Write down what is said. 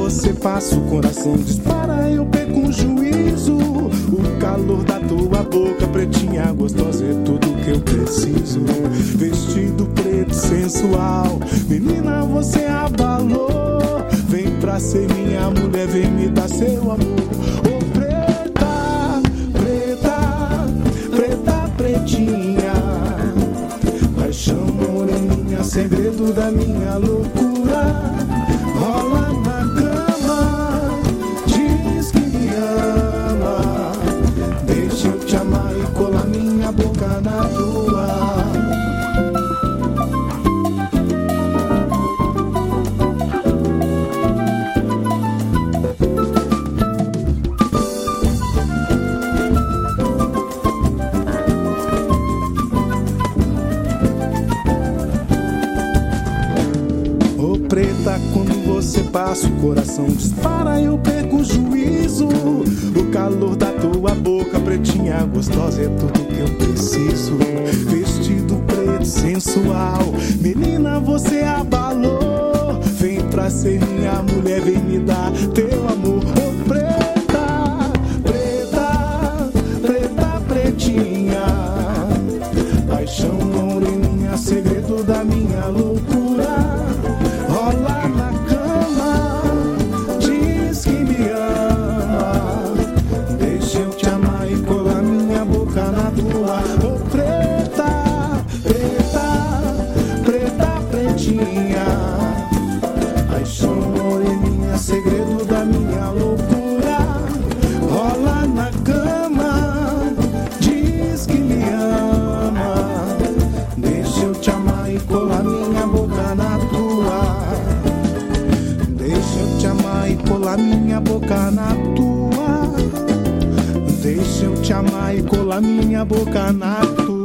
você passa, o coração dispara, eu perco o juízo. O calor da tua boca, pretinha gostosa, é tudo que eu preciso. Vestido preto sensual, menina, você abalou. Vem pra ser minha mulher, vem me dar seu amor. Ô preta, preta, preta, pretinha, paixão moreninha, segredo da minha loucura. Rola na cama, diz que me ama. Deixa eu te amar e colar minha boca na tua. Preta, quando você passa, o coração dispara, eu perco o juízo. O calor da tua boca, pretinha gostosa, é tudo que eu preciso. Vestido preto sensual, menina, você abalou. Vem pra ser minha mulher, vem me dar teu amor. Oh, preta, preta, preta, pretinha, paixão moreninha, segredo da minha loucura. Rola na cama, diz que me ama. Deixa eu te amar e colar minha boca na tua. Oh, preta, preta, preta, pretinha, paixão moreninha, segredo da minha loucura. Rola na cama, diz que me ama. Deixa eu te amar e colar minha boca na tua. Deixa eu te amar e colar minha boca na tua. Deixa eu te amar e colar minha boca na tua.